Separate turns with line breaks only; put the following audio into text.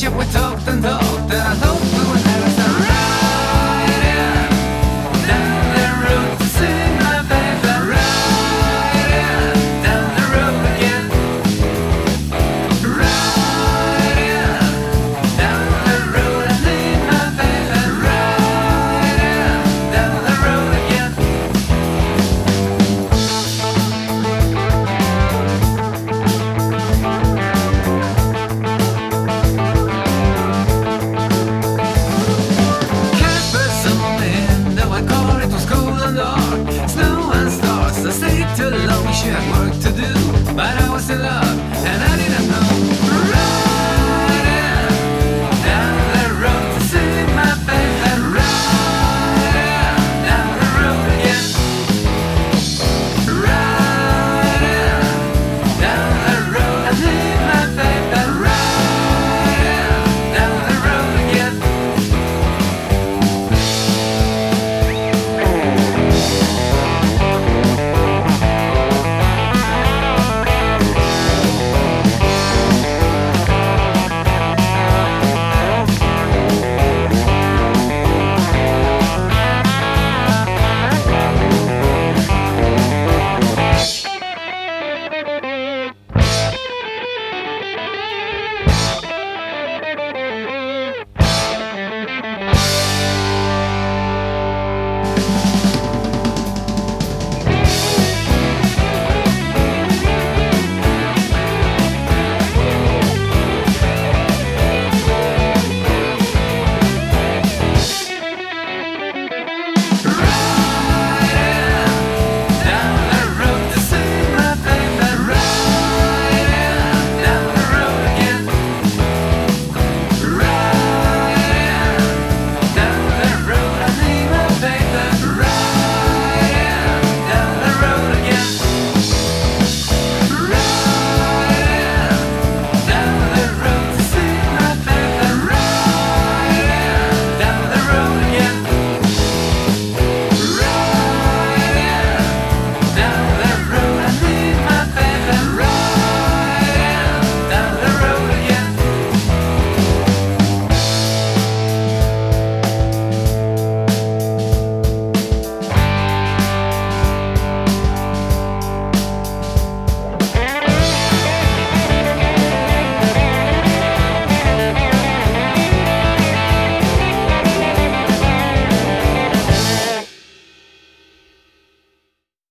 catch up, we talked and talked, and I thought we would never stop riding down the road to see my baby. Riding down the road again. Riding down the road and see my baby. Riding down the road again. Snow and stars, I stayed too long, she had work to do, but I was in love.